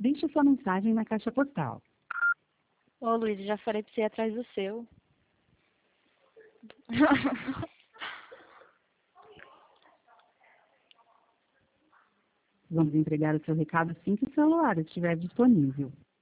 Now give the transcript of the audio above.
Deixe sua mensagem na caixa postal. Ô, Luiz, já falei pra você ir atrás do seu. Vamos entregar o seu recado assim que o celular estiver disponível.